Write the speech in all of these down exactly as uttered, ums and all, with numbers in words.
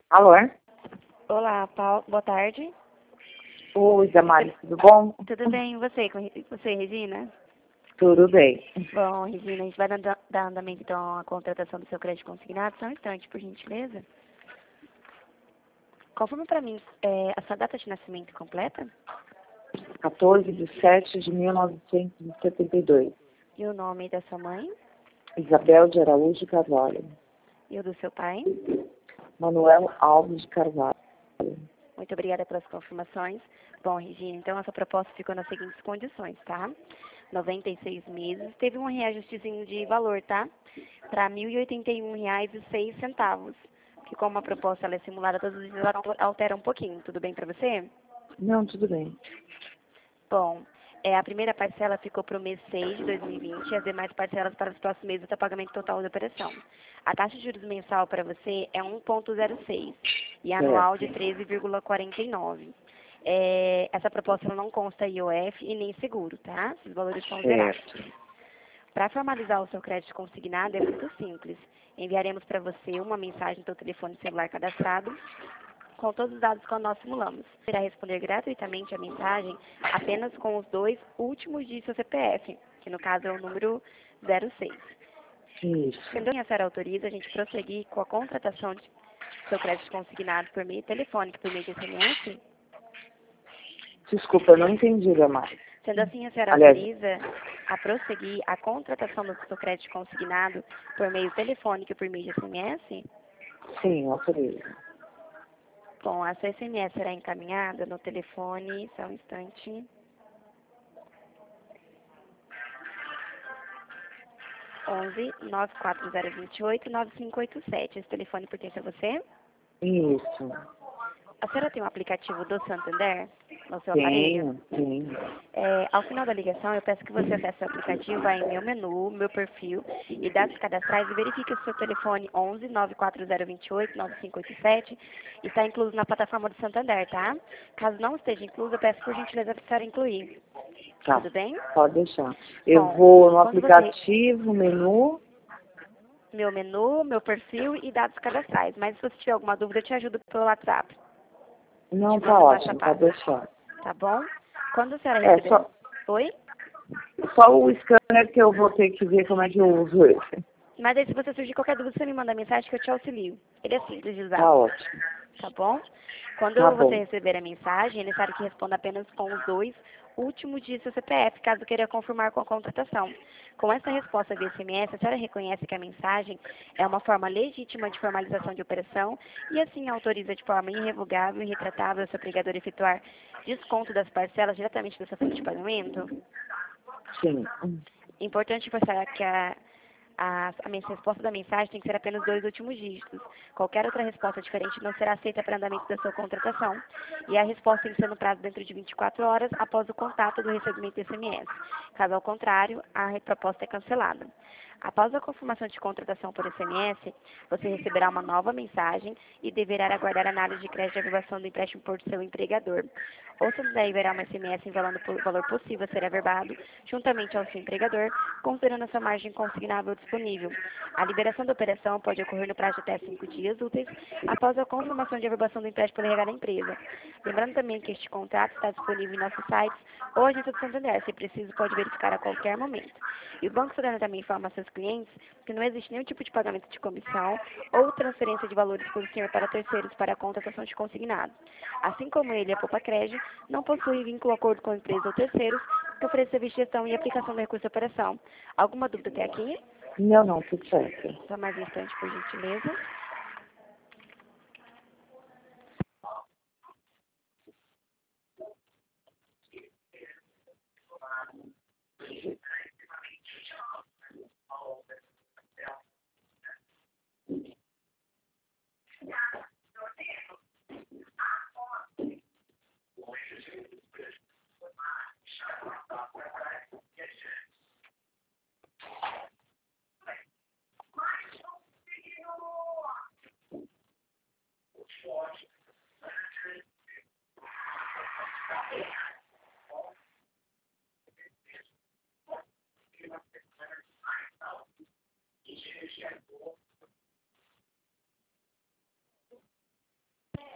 Alô? É? Olá, Paulo. Boa tarde. Oi, Damares, tudo bom? Tudo bem? E você, com você, Regina? Tudo bem. Bom, Regina, a gente vai dar dar andamento então à contratação do seu crédito consignado. Só um instante, por gentileza. Confirma para mim é, a sua data de nascimento completa quatorze de setembro de mil novecentos e setenta e dois. e o nome da sua mãe Isabel de Araújo Carvalho. e o do seu pai. Manuel Alves de Carvalho. Muito obrigada pelas confirmações. Bom, Regina, então essa proposta ficou nas seguintes condições, tá? noventa e seis meses, teve um reajustezinho de valor, tá? Para mil e oitenta e um reais e seis centavos. Que como a proposta ela é simulada todos os dias, ela altera um pouquinho. Tudo bem para você? Não, tudo bem. Bom, é, a primeira parcela ficou para o mês seis de dois mil e vinte e as demais parcelas para os próximos meses até o pagamento total da operação. A taxa de juros mensal para você é um vírgula zero seis e anual de Certo. treze vírgula quarenta e nove. É, essa proposta ela não consta I O F e nem seguro, tá? Esses valores são zerados. Certo. Para formalizar o seu crédito consignado é muito simples. Enviaremos para você uma mensagem no seu telefone celular cadastrado com todos os dados que nós simulamos. Irá responder gratuitamente a mensagem apenas com os dois últimos dígitos do C P F, que no caso é o número zero seis. Isso. Sendo assim a senhora autoriza a gente prosseguir com a contratação de seu crédito consignado por meio telefônico, por meio de S M S? Desculpa, eu não entendi, Damares. Sendo assim, a senhora Aliás, autoriza a prosseguir a contratação do seu crédito consignado por meio telefônico e por meio de S M S? sim, autorizo. Bom, a sua S M S será encaminhada no telefone, só um instante. onze, nove quatro zero, dois oito, nove cinco oito sete. Esse telefone pertence a você? Isso. A senhora tem um aplicativo do Santander no seu aparelho? Tenho, tenho. É, ao final da ligação, eu peço que você acesse o aplicativo, vá em meu menu, meu perfil e dados cadastrais e verifique se o seu telefone onze, nove quatro zero, dois oito, nove cinco oito sete está incluso na plataforma do Santander, tá? Caso não esteja incluso, eu peço por gentileza para a senhora incluir. Tá, Tudo bem? pode deixar. Eu Bom, vou no quando você... aplicativo, menu. Meu menu, meu perfil e dados cadastrais. Mas se você tiver alguma dúvida, eu te ajudo pelo WhatsApp. Não, Te tá mando passo a ótimo, pode passo. deixar. Tá bom? Quando a senhora É, receber... só, Oi? só o scanner que eu vou ter que ver como é que eu uso esse. Mas aí, se você surgir qualquer dúvida, você me manda mensagem que eu te auxilio. Ele é simples de usar. Tá ótimo. Tá bom? Tá Quando você bom. receber a mensagem, é necessário que responda apenas com os dois últimos dias do seu C P F, caso queira confirmar com a contratação. Com essa resposta via S M S, a senhora reconhece que a mensagem é uma forma legítima de formalização de operação e assim autoriza de forma irrevogável e retratável o seu empregador a efetuar desconto das parcelas diretamente da sua folha de pagamento? Sim. Importante reforçar que a A, a mens- resposta da mensagem tem que ser apenas dois últimos dígitos. Qualquer outra resposta diferente não será aceita para andamento da sua contratação. E a resposta tem que ser no prazo dentro de vinte e quatro horas após o contato do recebimento do S M S. Caso ao contrário, a re- proposta é cancelada. Após a confirmação de contratação por S M S, você receberá uma nova mensagem e deverá aguardar a análise de crédito de averbação do empréstimo por seu empregador. Ou se daí verá uma S M S enviando o valor possível a ser averbado, juntamente ao seu empregador, considerando a sua margem consignável disponível. A liberação da operação pode ocorrer no prazo de até cinco dias úteis após a confirmação de averbação do empréstimo pela R H da empresa. Lembrando também que este contrato está disponível em nossos sites ou agência do Santander, se preciso pode verificar a qualquer momento. E o Banco Santander também informa a seus clientes que não existe nenhum tipo de pagamento de comissão ou transferência de valores por senhor para terceiros para a contratação de consignado. Assim como ele, a Poupa Crédito, não possui vínculo acordo com a empresa ou terceiros que oferece serviço de gestão e aplicação do recurso de operação. Alguma dúvida até aqui? Não, não, tudo certo. Só mais um instante, por gentileza.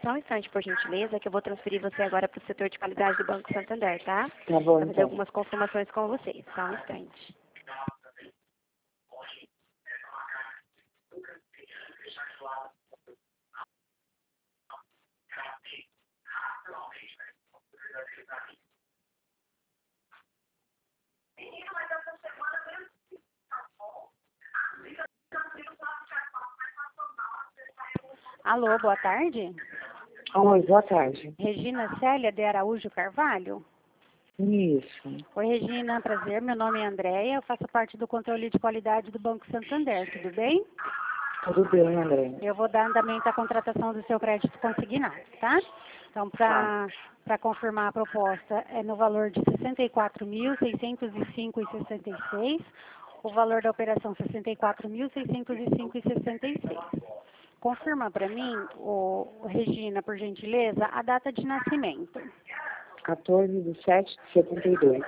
Só um instante, por gentileza, que eu vou transferir você agora para o setor de qualidade do Banco Santander, tá? Tá bom, Vou fazer então. algumas confirmações com você. Só um instante. Alô, boa tarde. Oi, boa tarde. Regina Célia de Araújo Carvalho. Isso. Oi, Regina, prazer. Meu nome é Andréia, eu faço parte do controle de qualidade do Banco Santander, tudo bem? Tudo bem, André? Eu vou dar andamento à contratação do seu crédito consignado, tá? Então, para para confirmar a proposta, é no valor de sessenta e quatro mil, seiscentos e cinco reais e sessenta e seis centavos, o valor da operação sessenta e quatro mil, seiscentos e cinco reais e sessenta e seis centavos. Confirma para mim, ô, Regina, por gentileza, a data de nascimento. quatorze de sete de setenta e dois.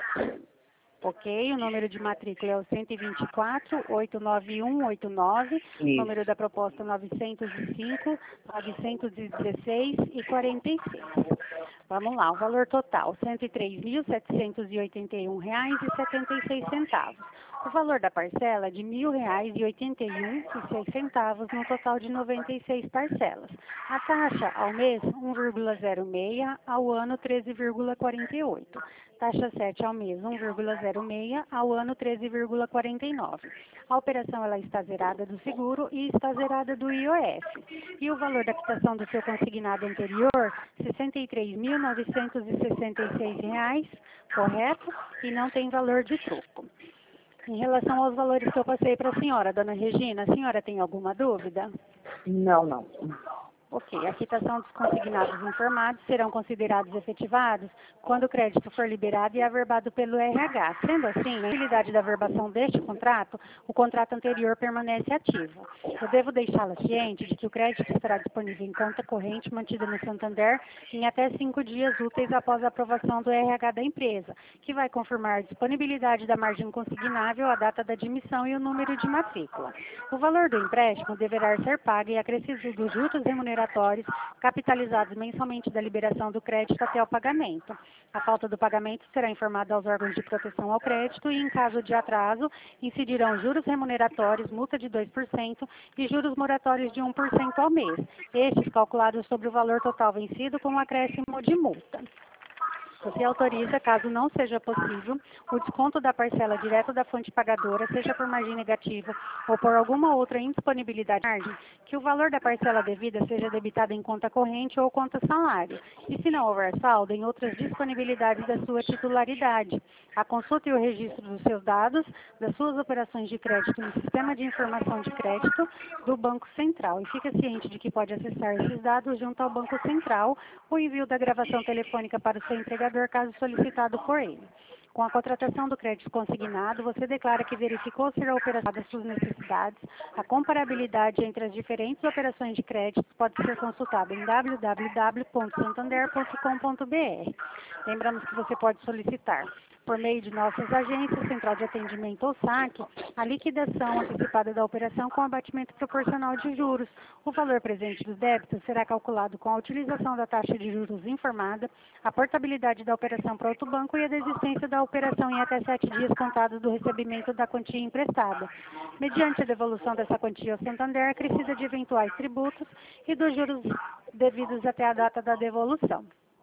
Ok, o número de matrícula é o cento e vinte e quatro, oito nove um oito nove, Isso. número da proposta novecentos e cinco, novecentos e dezesseis e quarenta e seis. Vamos lá, o valor total, cento e três mil, setecentos e oitenta e um reais e setenta e seis centavos. O valor da parcela é de mil reais e oitenta e um e seis centavos, no total de noventa e seis parcelas. A taxa ao mês, um vírgula zero seis, ao ano treze vírgula quarenta e oito. Taxa sete ao mês, um vírgula zero seis, ao ano treze vírgula quarenta e nove. A operação ela está zerada do seguro e está zerada do I O F. E o valor da quitação do seu consignado anterior, sessenta e três mil, novecentos e sessenta e seis reais, correto? E não tem valor de troco. Em relação aos valores que eu passei para a senhora, dona Regina, a senhora tem alguma dúvida? Não, não. Ok, a quitação dos consignados informados serão considerados efetivados quando o crédito for liberado e averbado pelo R H. Sendo assim, na utilidade da averbação deste contrato, o contrato anterior permanece ativo. Eu devo deixá-la ciente de que o crédito estará disponível em conta corrente mantida no Santander em até cinco dias úteis após a aprovação do R H da empresa, que vai confirmar a disponibilidade da margem consignável, a data da admissão e o número de matrícula. O valor do empréstimo deverá ser pago e acrescido dos juros remuneratórios capitalizados mensalmente da liberação do crédito até o pagamento. A falta do pagamento será informada aos órgãos de proteção ao crédito e, em caso de atraso, incidirão juros remuneratórios, multa de dois por cento e juros moratórios de um por cento ao mês, estes calculados sobre o valor total vencido com um acréscimo de multa. Você autoriza, caso não seja possível, o desconto da parcela direto da fonte pagadora, seja por margem negativa ou por alguma outra indisponibilidade de margem, que o valor da parcela devida seja debitado em conta corrente ou conta salário, e se não houver saldo, em outras disponibilidades da sua titularidade. A consulta e o registro dos seus dados, das suas operações de crédito no Sistema de Informação de Crédito do Banco Central. E fica ciente de que pode acessar esses dados junto ao Banco Central, o envio da gravação telefônica para o seu empregador, caso solicitado por ele. Com a contratação do crédito consignado, você declara que verificou ser a operação das suas necessidades. A comparabilidade entre as diferentes operações de crédito pode ser consultada em w w w ponto santander ponto com ponto b r. Lembramos que você pode solicitar, por meio de nossas agências, Central de Atendimento ou saque, a liquidação antecipada da operação com abatimento proporcional de juros. O valor presente dos débitos será calculado com a utilização da taxa de juros informada, a portabilidade da operação para outro banco e a desistência da operação em até sete dias contados do recebimento da quantia emprestada. Mediante a devolução dessa quantia ao Santander, acrescida de eventuais tributos e dos juros devidos até a data da devolução.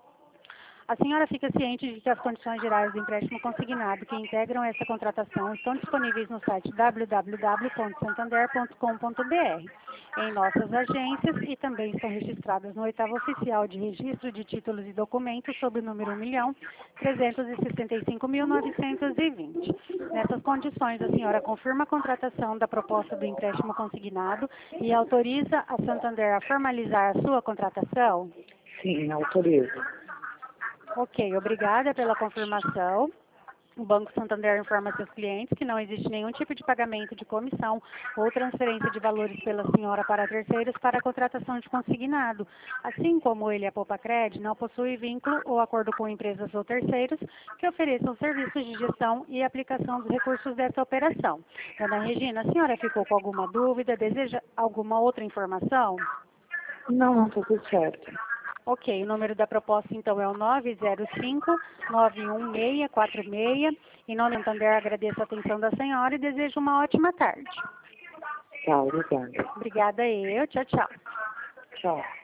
A senhora fica ciente de que as condições gerais do empréstimo consignado que integram essa contratação estão disponíveis no site w w w ponto santander ponto com ponto b r, em nossas agências, e também estão registradas no oitavo oficial de registro de títulos e documentos sob o número um milhão trezentos e sessenta e cinco mil novecentos e vinte. Nessas condições, a senhora confirma a contratação da proposta do empréstimo consignado e autoriza a Santander a formalizar a sua contratação? Sim, autorizo. Ok, obrigada pela confirmação. O Banco Santander informa seus clientes que não existe nenhum tipo de pagamento de comissão ou transferência de valores pela senhora para terceiros para a contratação de consignado. Assim como ele, a Popacred, não possui vínculo ou acordo com empresas ou terceiros que ofereçam serviços de gestão e aplicação dos recursos dessa operação. Dona Regina, a senhora ficou com alguma dúvida? Deseja alguma outra informação? Não, não, tá tudo certo. Ok, o número da proposta então é o nove zero cinco, nove um seis quatro seis. Em nome do Santander, agradeço a atenção da senhora e desejo uma ótima tarde. Tchau, obrigada. Obrigada eu, tchau, tchau. Tchau.